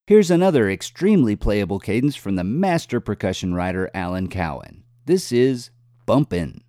Here's another extremely playable cadence from the master percussion writer Alan Cowan. This is Bumpin'.